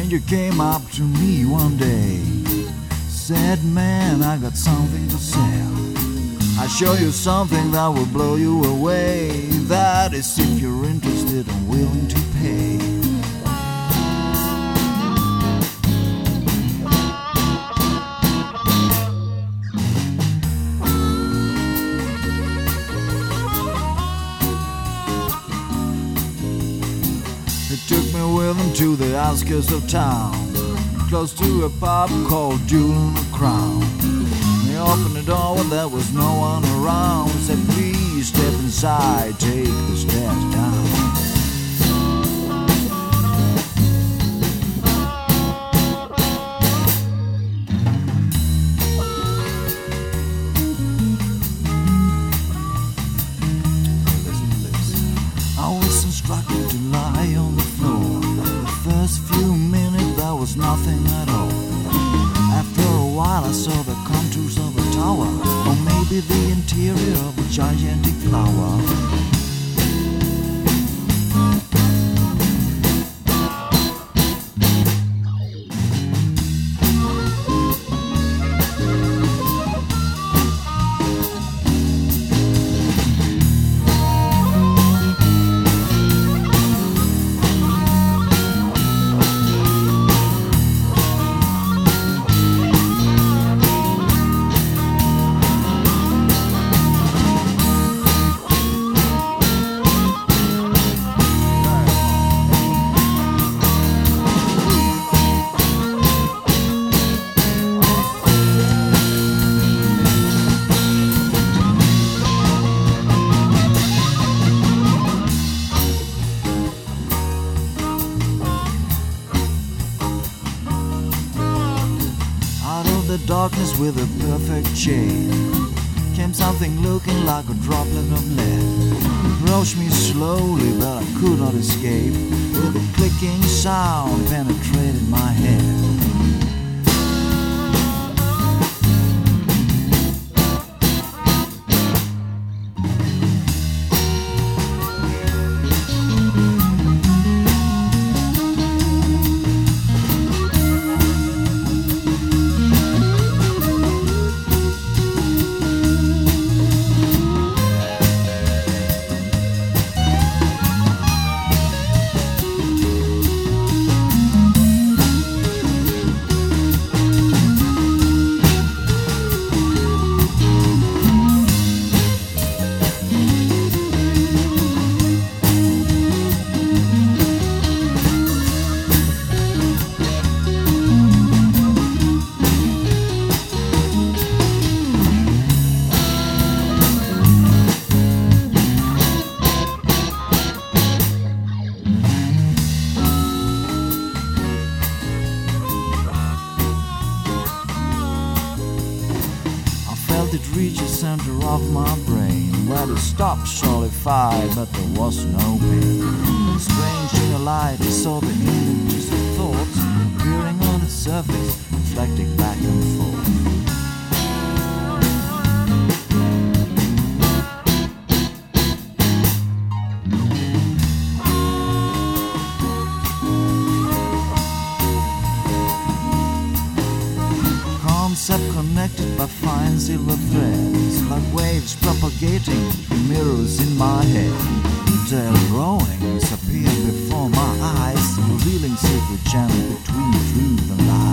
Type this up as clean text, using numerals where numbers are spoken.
stranger came up to me one day, said, man, I got something to sell. I'll show you something that will blow you away. That is if you're interested and willing to pay. He took me with him to the outskirts of town, close to a pub called Jewel in the Crown. He opened the door when there was no one around. He said, please step inside, take the stairs down. Listen to this. I was instructed to lie on the floor. The first few minutes there was nothing at all. After a while I saw the contours of a tower, or maybe the interior of a gigantic flower. The darkness with a perfect shade came something looking like a droplet of lead. It approached me slowly, but I could not escape. With a clicking sound penetrated my head. It reached the center of my brain, where it stopped solidified, but there was no pain. Strange in the light, I saw the images of thoughts appearing on its surface, reflecting back and forth. Concept connected by fine silver threads, like waves propagating through mirrors in my head. Detailed drawings appear before my eyes, revealing secret channel between truth and lies.